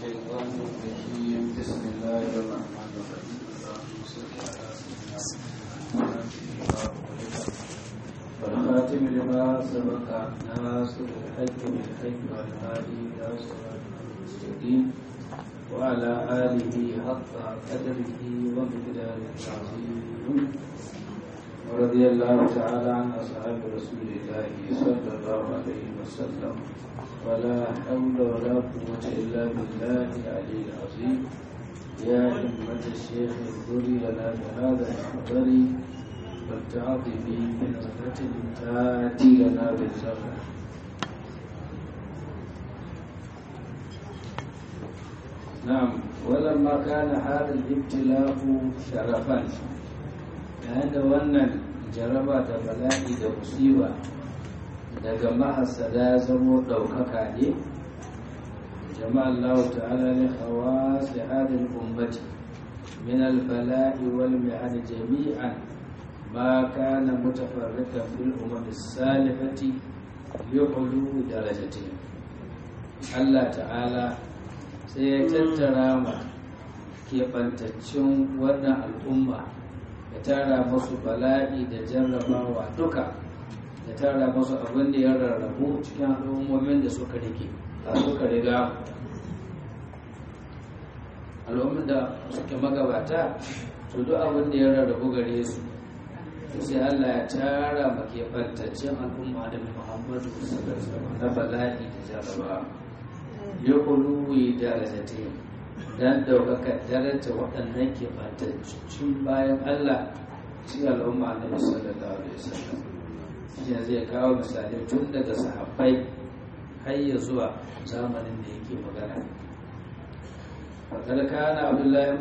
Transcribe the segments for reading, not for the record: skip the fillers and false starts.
الشيطان الرجيم بسم الله الرحمن الرحيم اللهم صل على سيدنا محمد والخاتم لما سبق ناصر الحق بالحق والهادي الى صراط المستقيم وعلى اله حق قدره ومقداره العظيم ورضي الله تعالى عن اصحاب رسول الله صلى الله عليه وسلم ولا حول ولا قوة إلا بالله العلي العظيم يا همة الشيخ اغفري لنا بهذا المحضر والتعاطفي بنظرة تأتي لنا بالزهر. نعم، ولما كان هذا الابتلاء شرفا عند wannan jaraba da bala'i da musiba daga mahasada zamo ɗaukaka ne jama'a Allah ta'ala ne khawasi hadhihi ummati min al-bala'i wal mi'an jami'an ma kana mutafarriqan fil umam as-salifati yu'lu darajati Allah ta'ala sai ya tattara ma keɓantaccen wannan al'umma ya tara musu bala'i da jarrabawa duka da tara masu abin da ya rarrabu cikin al'ummomin da suka rike a suka riga al'ummin da suke magabata to duk abin da ya rarrabu gare su sai Allah ya tara makebantaccen al'umma da Muhammadu sallallahu alaihi wasallam na bala'i da jarraba ya kuluwi darajatin dan daukaka daraja waɗannan kebantaccen bayan Allah cikin al'umma da sallallahu alaihi wasallam shi zai kawo misali tun daga sahabbai har ya zuwa zamanin da yake magana fakar kana abdullahi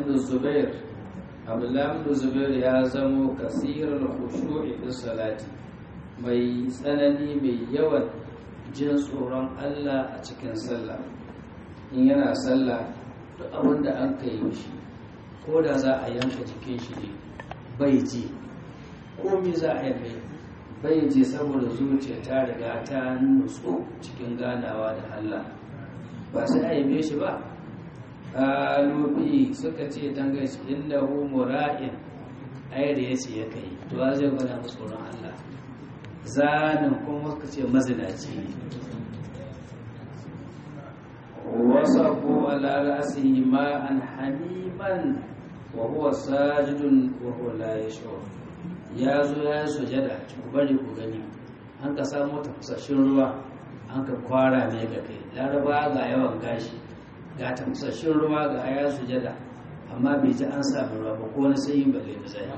ibn zubair ya zamo kasirar khushu'i fi salati mai tsanani mai yawan jin tsoron Allah a cikin sallah in yana sallah duk abin da an kai shi ko da za a yanka jikin shi ne bai ji komai za a yi mai bai je saboda zuciya ta riga ta nutsu cikin ganawa da Allah ba sai a yabe shi ba alubi suka ce dangai shi innahu mura'in ai da yace ya kai to zai gwada musu tsoron Allah zanin kuma suka ce mazinaci ne wasafu ala ra'sihi ma'an hamiman wa huwa sajidun wa huwa la yashur ya zo ya sujada ku bari ku gani an ka samu tafasashin ruwa an ka kwara mai ga kai laraba ga yawan gashi ga tafasashin ruwa ga ya sujada amma bai ji an samu ruwa ba ko wani sanyi balle da zai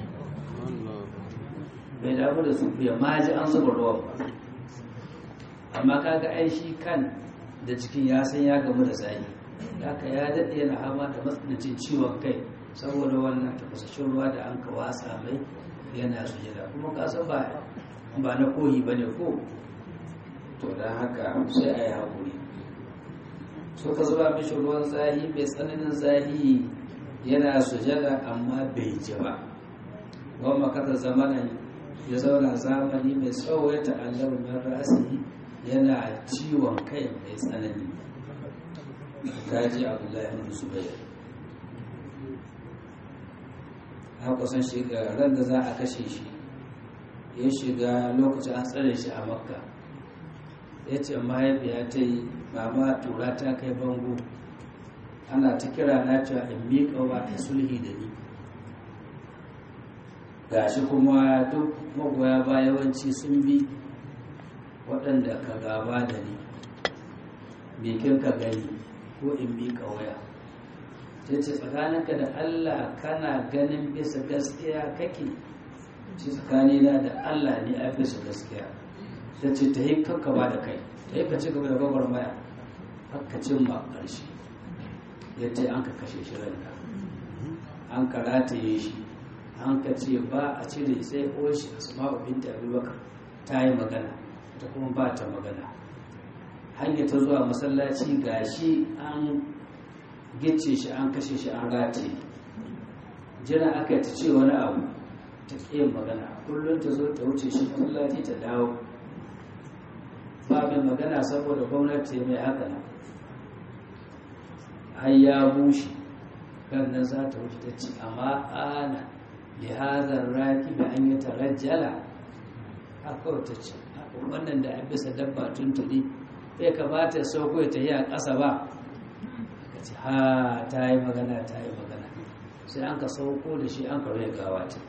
bai damu da su bai ma ji an zuba ruwan ba amma kaga ai shi kan da cikin ya san ya gamu da zai haka ya daɗe yana hama da matsanancin ciwon kai saboda wannan tafasashin ruwa da an ka wasa mai yana sujada kuma kasan ba na kohi ba ne ko to don haka sai a yi haƙuri suka zuba mishi ruwan zahi mai tsananin zahi yana sujada amma bai ji ba wani makasar zamanin ya zauna zamani mai tsawo ya ta'allabu min ra'asi yana ciwon kai mai tsanani ta ji abdullahi ibn zubair haka san shiga ran da za a kashe shi ya shiga lokacin an tsare shi a makka ya ce mahaifiya ta yi mama tura ta kai bango ana ta kira na cewa in miƙa wa ta sulhi da ni gashi kuma duk magoya ba yawanci sun bi waɗanda ka gaba da ni bikin ka gani ko in miƙa waya ta ce tsakaninka da Allah kana ganin bisa gaskiya kake shi tsakanina da Allah ne a bisa gaskiya ta ce ta yi kanka ba da kai ta yi ka ci gaba da babar maya haka cimma ƙarshe yadda an ka kashe shi ranka an ka rataye shi an ka ce ba a cire sai oshi asma'u binta abubakar ta yi magana ta kuma ba ta magana hanyar ta zuwa masallaci gashi an gice shi an kashe shi an rataye jira aka ta ce wani abu ta ƙiyin magana kullum ta zo ta wuce shi masallaci ta dawo ba mai magana saboda gwamnati mai haka nan har ya bushe kan nan za ta wuce ta ce amma ana lihazar raki da an yi tarajjala haka ta ce wannan da a bisa dabba tuntuni ya kamata ya sauko ya tafi a ƙasa ba ka ce ha ta yi magana sai an ka sauko da shi an ka rai gawa ta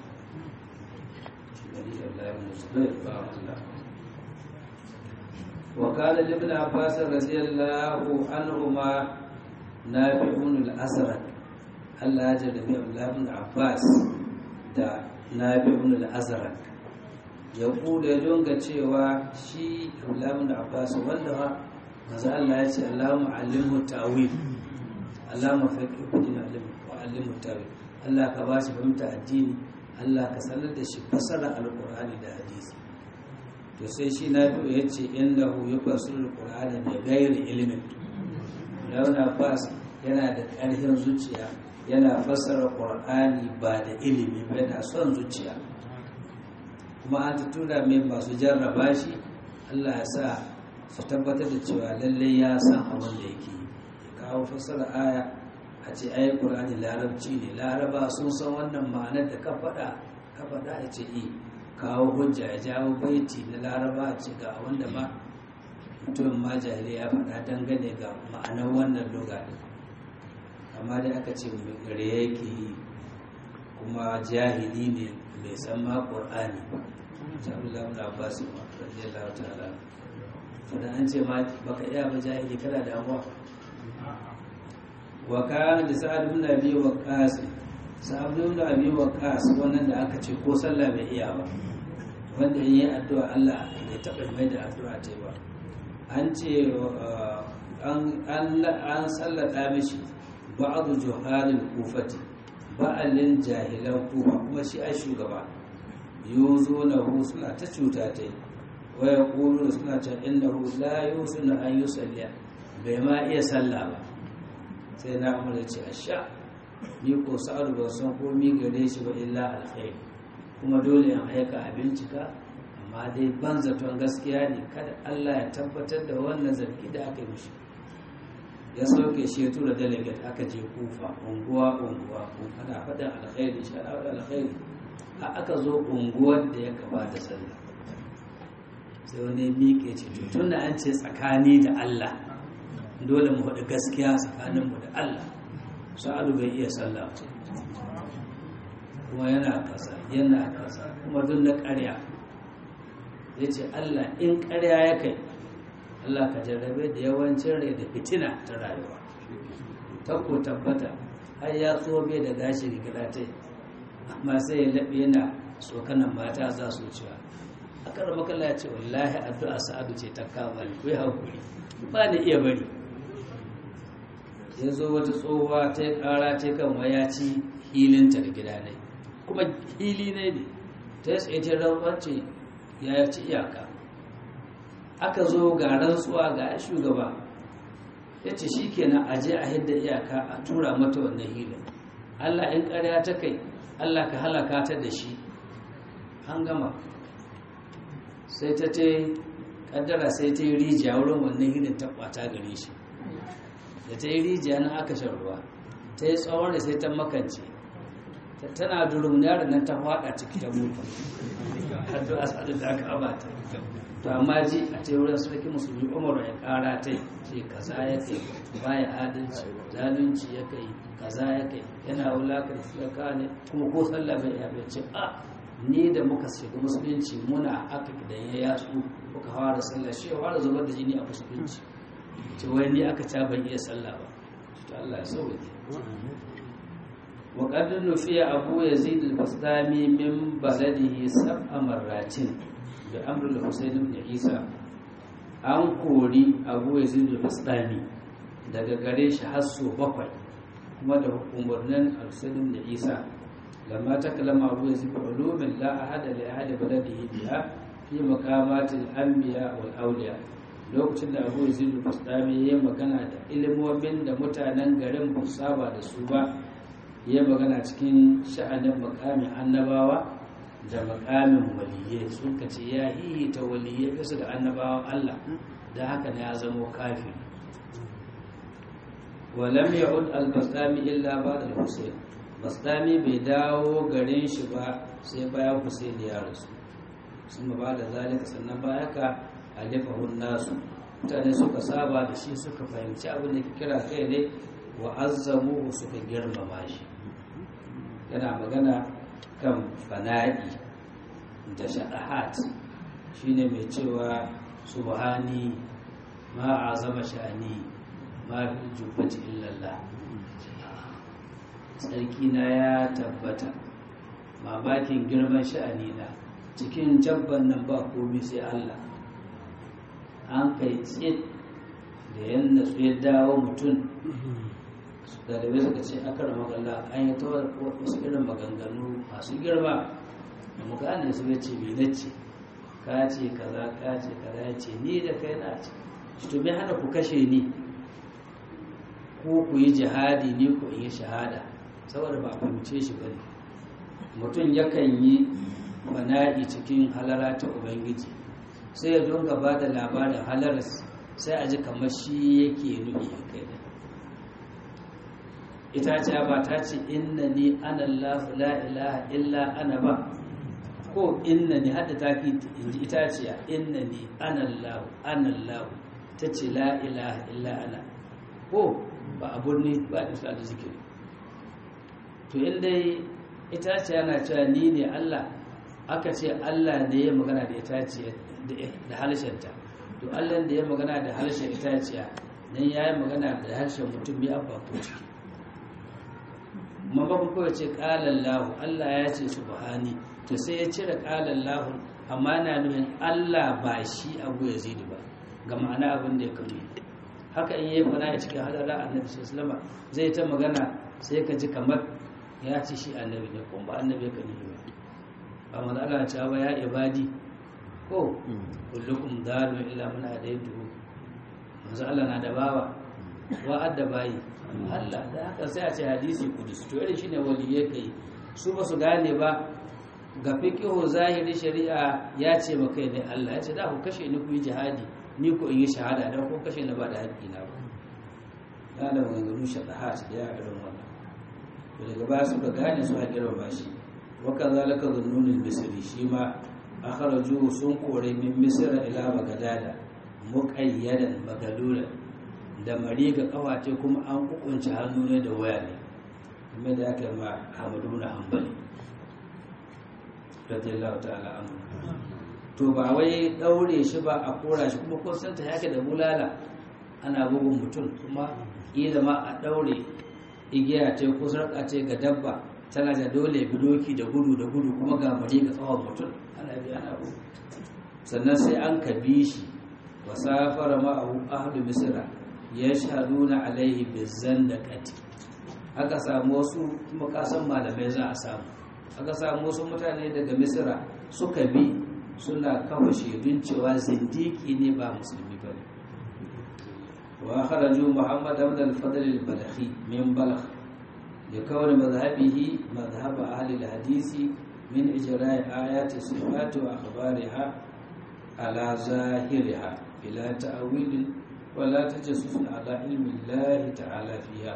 وقال لابن عباس رضي الله عنهما نافع الأزرق الله جل وعلا ابن عباس da Nafi ibn al-Azraq ya kuda jonga cewa shi Abdullah ibn Abbas wanda manzo Allah ya ce Allahumma allimhu ta'wil Allahumma faqihu din wa allimhu ta'wil Allah ka ba shi fahimta addini Allah ka sanar da shi fasara al-Qur'ani da hadisi to sai shi Nafi ya ce innahu yufassiru al-Qur'ana bi ghairi ilmin Ibn Abbas yana da ƙarfin zuciya yana fassara ƙur'ani ba da ilimi ba yana son zuciya kuma an tura mai masu jarraba shi Allah ya sa su tabbatar da cewa lallai ya san abin da yake ya kawo fassara aya a ce ayi ƙur'ani larabci ne laraba sun san wannan ma'anar da ka faɗa a ce kawo hujja ya jawo baiti na laraba a ce ga wanda ma mutumin ma jahili ya faɗa dangane ga ma'anar wannan lokaci amma dai aka ce gare yake yi kuma jahili ne bai san ma ƙur'ani ba jami'ar da ba su ma radiyallahu ta'ala to da an ce ma baka iya ba jahili kana da abuwa wa kana da sa'ad ibn abi waqas sa'ad ibn abi waqas wannan da aka ce ko sallah bai iya ba wanda yayi addu'a Allah bai taɓa mai da addu'a ta ba an ce an sallata mishi ba'adu juhalil kufati ba'alin jahilan kufa kuma shi ai shugaba yuzo na hu suna ta cuta ta yi waya kulu suna ta innahu la yusuna an yusalliya bai ma iya sallah ba sai na umar ya ce asha ni ko sa'adu ba san komi gare shi ba illa alkhair kuma dole in aika a bincika amma dai ban zaton gaskiya ne kada Allah ya tabbatar da wannan zargi da aka yi mishi ya sauke shi ya tura delegate aka je kufa unguwa ana faɗin alkhairi shi ana faɗin alkhairi a aka zo unguwar da ya gabata sallah sai wani miƙe ce tun da an ce tsakani da Allah dole mu faɗi gaskiya tsakaninmu da Allah sa'adu bai iya sallah kuma yana kasa kuma duk na ƙarya ya ce Allah in ƙarya ya kai Allah ka jarrabe da yawancin rai da fitina ta rayuwa ta ko tabbata har ya tsobe da gashi rigida ta amma sai ya laɓe yana tsokanan mata za su cewa a karar makalla ya ce wallahi addu'a sa'adu ce ta kama ni kai haƙuri ba ni iya bari ya zo wata tsohuwa ta yi ƙara ta kan wayaci hilinta da gida ne kuma hili ne ta yi tsaye ta rawace ya ci iyaka aka zo ga rantsuwa ga shugaba ya ce shi kenan a je a hidda iyaka a tura mata wannan hilin Allah in ƙarya ta kai Allah ka halaka ta da shi an gama sai ta kaddara sai ta yi rijiya wurin wannan hilin ta kwata gare shi da ta yi rijiya nan aka shan ruwa ta yi tsawon da sai ta makance tana durum yaron nan ta faɗa ciki ta mutu addu'a sa'adu da aka abata to amma ji a ce wurin sarki musulmi Umar ya kara ta ce kaza ya kai baya adalci zalunci ya kai kaza ya kai yana wulakar tsaka ne kuma ko sallah bai ya ce a ni da muka shiga musulunci muna haka idan ya yatsu muka fara sallah shi ya fara zubar da jini a musulunci ce wai ni aka ta ban iya sallah ba to Allah ya sauke wa qad nufiya Abu Yazid al-Bastami min baladihi sab'a marratin da amrul Husayn ibn Isa an kori Abu Yazid al-Bastami daga gare shi har so 7 kuma da umarnin Husayn ibn Isa lamma takallama Abu Yazid bi ulumin la ahada li ahadi baladihi biha fi maqamatil anbiya wal awliya lokacin da Abu Yazid al-Bastami ya magana da ilimomin da mutanen garin ba saba da su ba ya magana cikin sha'anin makamin annabawa da makamin waliyye sun kace ya ta waliyye bisa da annabawan Allah da haka ne ya zama kafiri walam ya'ud al-bastami illa ba'da al-husayn bastami bai dawo garin shi ba sai bayan Husayn ya rasu sun ba da zalika sannan baya ka alifahun nasu mutane suka saba da shi suka fahimci abin da ke kira kai ne wa azzamu suka girmama shi yana magana kan fana'i da shadahat shine mai cewa subhani ma azama sha'ani ma fi jubbati illallah tsarki na ya tabbata mamakin girman sha'ani na cikin jabban nan ba komai sai Allah an kai tsit da yanda su ya dawo mutum da da suka ce aka rama kalla an yi tawar wasu irin maganganu masu girma da mugane su ya ce ce ka ce kaza ka ce kaza ya ce ni da kai na ce to me hana ku kashe ni ko ku yi jihadi ni ku yi shahada saboda ba a fahimce shi ba ne mutum yakan yi fana'i cikin halara ta ubangiji sai ya donga ba da labarin halarar sai a ji kamar shi yake nufi a kai da ita ce ba ta ce inna ni ana la ilaha illa ana ba ko inna ni hadda ta fi inji ita ce inna ni ana Allah ta ce la ilaha illa ana ko ba a burni ba da da zikiri to inda ita ce yana cewa ni ne Allah aka ce Allah ne ya magana da itaciya da halshenta to Allah da ya magana da harshen itaciya nan ya yi magana da harshen mutum ya abba ciki mabakon kawai ce ƙalallahu Allah ya ce subhani to sai ya cire ƙalallahu amma na nufin Allah ba shi abu ya zidi ba ga ma'ana abin da ya kame haka in yi fana ya cikin hadara annabi sallama zai ta magana sai ka ji kamar ya ce shi annabi ne kuma ba annabi ya kame ba ba maza Allah ce ba ya ibadi ko kullukum dalun illa man hadaytu manzo Allah na da bawa wa adda bayi Allah da haka sai a ce hadisi kudus to irin shine waliyai kai su ba su gane ba ga fiqhu zahiri shari'a ya ce ba kai ne Allah ya ce da ku kashe ni ku yi jihadi ni ku in yi shahada dan ku kashe ni ba da haƙƙi na ba da da maganganu shadahat da ya irin wannan to daga baya suka gane su haƙirar ba shi wa kazalika dhunnunul misri shi ma akhraju sun kore min misra ila bagadada muqayyadan bagalulan da mari ga kawace kuma an kukunci hannu ne da waya ne kuma da aka ma Ahmadu na Hanbali radiyallahu ta'ala anhu to ba wai daure shi ba a kora shi kuma kun san ta yake da bulala ana bugun mutum kuma kila ma a daure igiya ce ko sarka ce ga dabba tana da dole bidoki da gudu kuma ga mari ga tsawon mutum ana bi ana bugu sannan sai an kabi shi wasafara ma'ahu ahlu misra yashhaduna alaihi bizandaqati aka samu wasu kuma kasan malamai za a samu aka samu wasu mutane daga misra suka bi suna kawo shaidun cewa zindiki ne ba musulmi ba ne wa kharaju muhammad ibn al-fadl al-balakhi min balakh li kawni madhhabihi madhhab ahli al-hadisi min ijra'i ayati sifati wa akhbariha ala zahiriha bila ta'wil wala tajassus ala ilmi Allah ta'ala fiha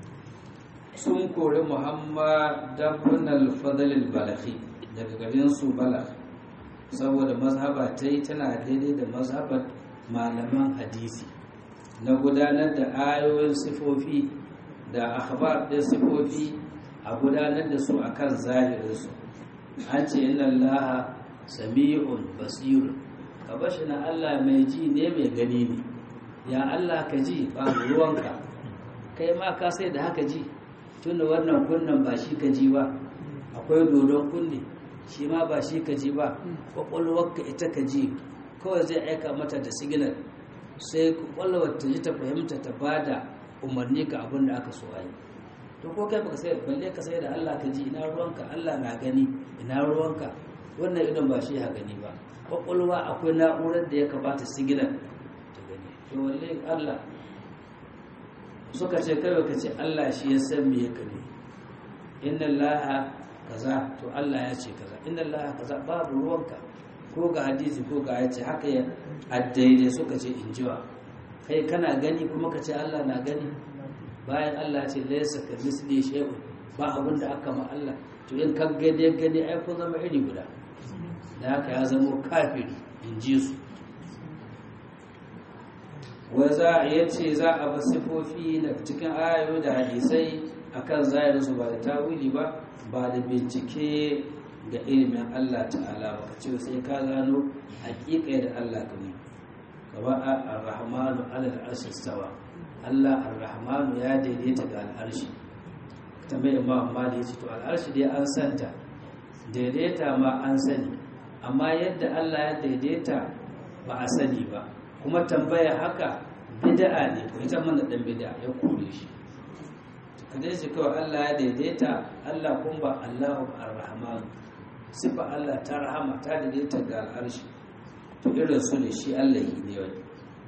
sun kore Muhammad ibn al-Fadl al-Balakhi daga garin su Balakh saboda mazhaba tana daidai da mazhabar malaman hadisi na gudanar da ayoyin sifofi da akhbar da sifofi a gudanar da su akan zahirin su an ce inna Allah sami'un basirun kabashi na Allah mai ji ne mai gani ne ya Allah ka ji ba ruwanka kai ma ka sai da haka ji tunda wannan kunnan ba shi ka ji ba akwai dodon kunne shi ma ba shi ka ji ba kwakwalwarka ita ka ji kawai zai aika mata da sigilar sai kwakwalwar ta ji ta fahimta ta ba da umarni ka abin da aka so a yi to ko kai baka sai balle ka sai da Allah ka ji ina ruwanka Allah na gani ina ruwanka wannan idan ba shi ha gani ba kwakwalwa akwai na'urar da ya kamata sigilar to wallahi Allah suka ce kai ka ce Allah shi ya san me yake ne inna Allah kaza to Allah ya ce kaza inna Allah kaza babu ruwanka ko ga hadisi ko ga yace haka ya addaidai suka ce injiwa kai kana gani kuma ka ce Allah na gani bayan Allah ce laysa ka misli shay'un ba abin da aka ma Allah to in ka gani ai ko zama iri guda da haka ya zama kafiri in ji su wa za a ce za a ba sifofi na cikin ayoyi da hadisai akan zahirin su ba da tawili ba da bincike ga ilimin Allah ta'ala ba ka ce sai ka gano haƙiƙa da Allah kuma kama ar-rahmanu ala al-arshi istawa Allah ar-rahmanu ya daidaita ga al-arshi tambayar Imam Malik yace to al-arshi dai an santa daidaita ma an sani amma yadda Allah ya daidaita ba a sani ba kuma tambaya haka bid'a ne ko ita mana dan bid'a ya kore shi kada shi kawai Allah ya daidaita Allah kun ba Allahu ar-rahman sifa Allah ta rahama ta daidaita ga al'arshi to irin su ne shi Allah yi ne wani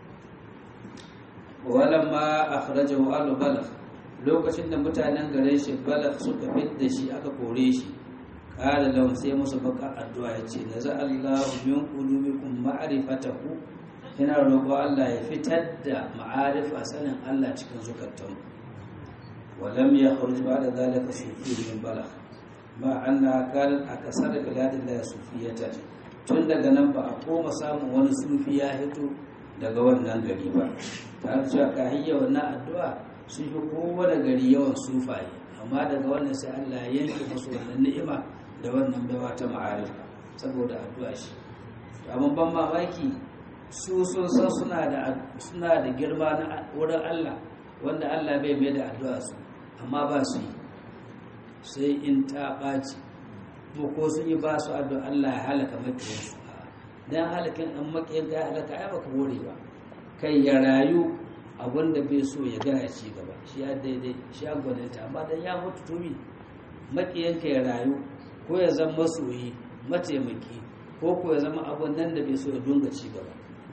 walamma akhrajahu al-balagh lokacin da mutanen garin shi balagh suka fidda shi aka kore shi qala lahum sai musu baka addu'a yace naza Allahu min qulubikum ma'rifatahu ina roƙo Allah ya fitar da ma'arifa sanin Allah cikin zukatanku ولم يخرج بعد ذلك صوفي من بلخ ما أنها كانت أكثر بلاد الله صوفية tun daga nan ba a koma samun wani sufi ya hito daga wannan gari ba ta cewa ka hiyya wannan addu'a sun fi kowane gari yawan sufaye amma daga wannan sai Allah ya yanke musu wannan ni'ima da wannan baiwa ta ma'arifa saboda addu'a shi amma ban mamaki su sun san suna da girma na wurin Allah wanda Allah bai mai da addu'a su amma ba su yi sai in ta ɓaci ko sun yi ba su addu'a Allah ya halaka makiyansu don halakin ɗan makiyan ya halaka ya baka wore ba kai ya rayu abinda bai so ya gana ci gaba shi ya daidai shi ya gwaninta amma don ya mutu tumi makiyanka ya rayu ko ya zama masoyi mataimaki ko ya zama abin nan da bai so ya dunga ci gaba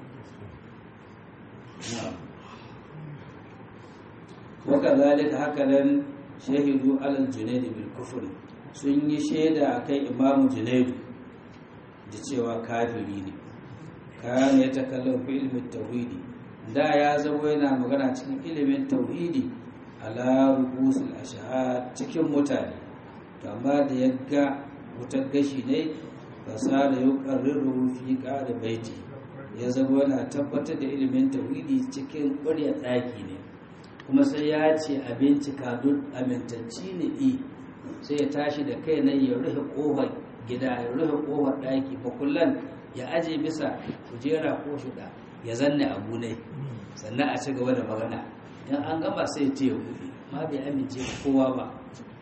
وكذلك هكذا شهدوا على الجنيد بالكفر sun yi shaida akan imamu junaidu da cewa kafiri ne kana ya takallau fi ilmin tauhidi da ya zama yana magana cikin ilimin tauhidi ala rubusul ashhad cikin mutane to amma da yagga wutar gashi ne fasara yuqarriru fi qad baiti ya zama yana tabbatar da ilimin tauhidi cikin ƙurya ɗaki ne kuma sai ya ce a bincika duk amintacci ne sai ya tashi da kai nan ya rufe ƙofar gida ya rufe ƙofar ɗaki bakullan ya aje bisa kujera ko shuɗa ya zanne abu ne sannan a ci gaba da magana in an gama sai ce ya buɗe ma bai amince kowa ba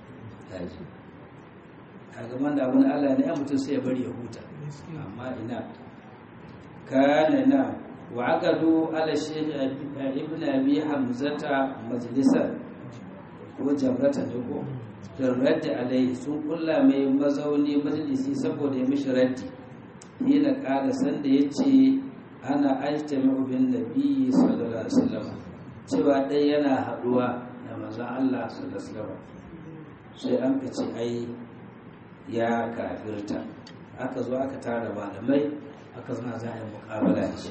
a gaban da abin Allah ne ya mutum sai ya bari ya huta amma ina kana na وعقدوا على الشيخ ابن أبي حمزة مجلسا وجمرة نقو الرد عليه سن كل ما مزوني مجلسي سبود يمش ردي هنا قال سند يتي أنا أجتمع بالنبي صلى الله عليه وسلم cewa dai yana haduwa da manzon Allah sallallahu alaihi wasallam sai an kace ai ya kafirta aka zo aka tara malamai aka zama za a yi muƙabala da shi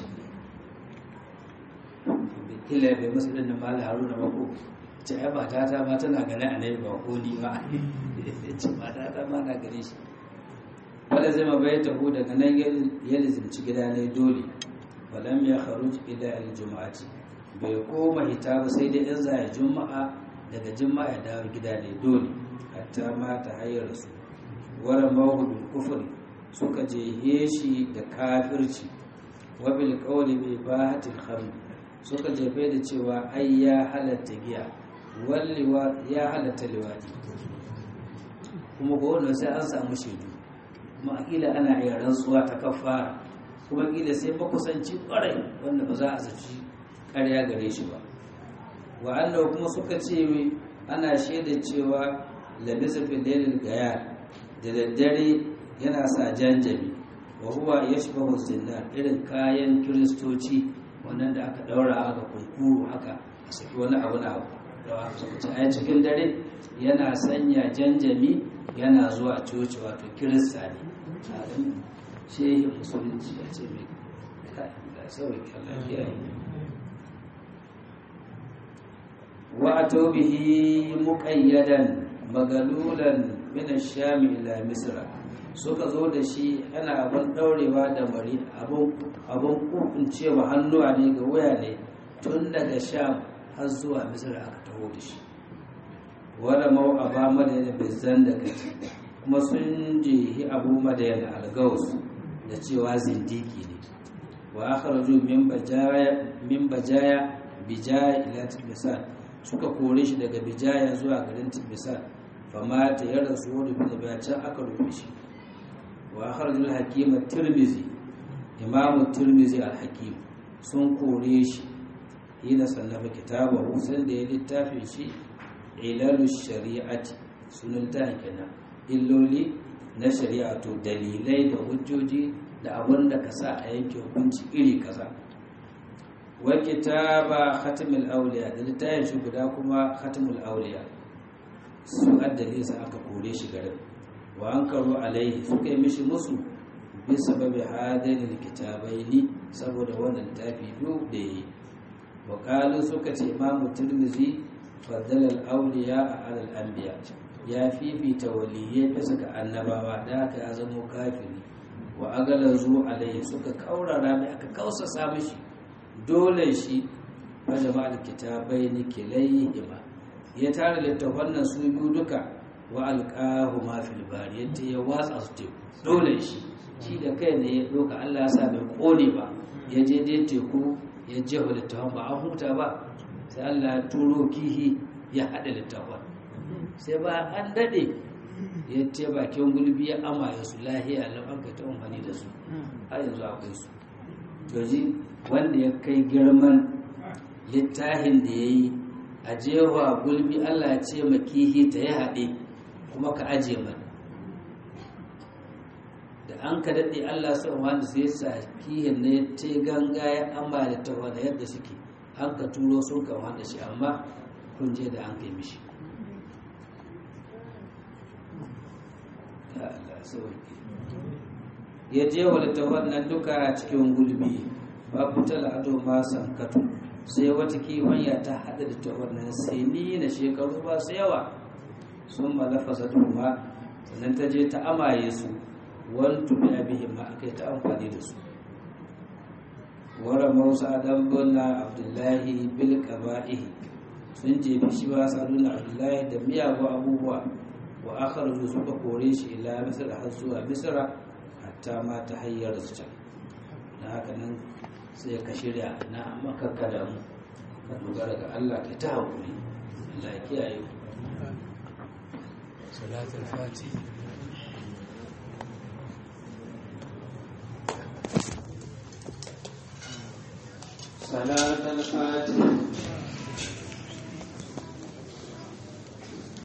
kila bai musulun da mala haruna ba ko ce ai matata ma tana gane a nai ba ko ni ba ce matata ma na gane shi wanda zai ma bai taho daga nan ya lizimci gida ne dole walam ya kharuj ila al-jum'ati bai koma hita ba sai dai in zai juma'a daga juma'a ya dawo gida ne dole hatta ma ta hayyar su wara mawhudul kufri suka je shi da kafirci wa bil qawli bi bahatil khamr suka jefe da cewa ai ya halatta giya walliwa ya halatta liwadi kuma ko wannan sai an samu shaidu kuma akila ana iya rantsuwa ta kafara kuma kila sai makusanci kwarai wanda ba za a zaci ƙarya gare shi ba wa'anda kuma suka ce ana shaida cewa labisa fil lailil gaya da daddare yana sa janjami wa huwa yashbahu zinnar irin kayan kiristoci wannan da aka daura aka kunkuru haka a saki wani abu na da a cikin dare yana sanya janjami yana zuwa coci wato kirista ne shehin musulunci ya ce mai da sauyi lafiya wa ato bihi muqayyadan magalulan min ash-sham ila misra suka zo da shi ana abin daurewa da mari abin kukuncewa hannuwa ne ga waya ne tun daga sham har zuwa misra aka taho da shi wadda mau aba madayana bizan da gaci kuma sun jihi abu madayana algaus da cewa zindiki ne wa aka raju min bajaya ila tilbisan suka kore shi daga bijaya zuwa garin tilbisan fama ta yarda su wadda bin da can aka rufe shi wa aka raju hakima tirmizi imamu tirmizi al-hakim sun kore shi hina sannafa kitabahu san da ya littafin shi ilalu shari'ati sunan ta kenan illoli na shari'a to dalilai da hujjoji da abin da ka sa a yanke hukunci iri kaza wa kitaba khatimul awliya da littafin shi guda kuma khatimul awliya su addali sa aka kore shi garin wa ankaru alaihi suka yi mishi musu bi sababi hadaini alkitabaini saboda wannan littafi biyu da yi wa qalu suka ce imamu tirmidhi faddala al-awliya ala al-anbiya ya fifita waliyai bisa ga annabawa da haka ya zama kafiri wa agalazu alaihi suka kaurara mai aka kausasa mishi dole shi fa jama'al kitabaini kilayhima ya tare littafan nan su biyu duka wa alqahu ma fil bari yace ya watsa su teku dole shi da kai ne ya doka Allah ya sa bai kone ba ya je dai teku ya jefa littafan ba an huta ba sai Allah ya turo kihi ya haɗa littafan sai ba an daɗe ya ce bakin gulbi ya amaye su lahiya lau an kai ta amfani da su har yanzu akwai su doji wanda ya kai girman littafin da ya yi a jewa gulbi Allah ya ce makihi ta ya haɗe kuma ka aje mana da an ka daɗe Allah sau wanda sai sa kihin na ya ce ganga ya amaye ta wanda yadda suke an ka turo sun kan wanda shi amma kun je da an kai mishi ya je wa littafan nan duka cikin gulbi babu talado ma sankatu sai wata kiwanya ta hada da littafan nan sai ni na shekaru ba su yawa sun malafasa duma sannan ta je ta amaye su wantu bi abihim ma akai ta amfani da su wara mausa dan bunna abdullahi bil qaba'ihi sun jefi shi ba saduna abdullahi da miyagu abubuwa wa akharu suka kore shi ila misr har zuwa misra hatta ma ta hayyar su can na haka nan sai ka shirya na makakka da mu ka dogara ga Allah ka ta hakuri Allah ya kiyaye salatul fati salatul fati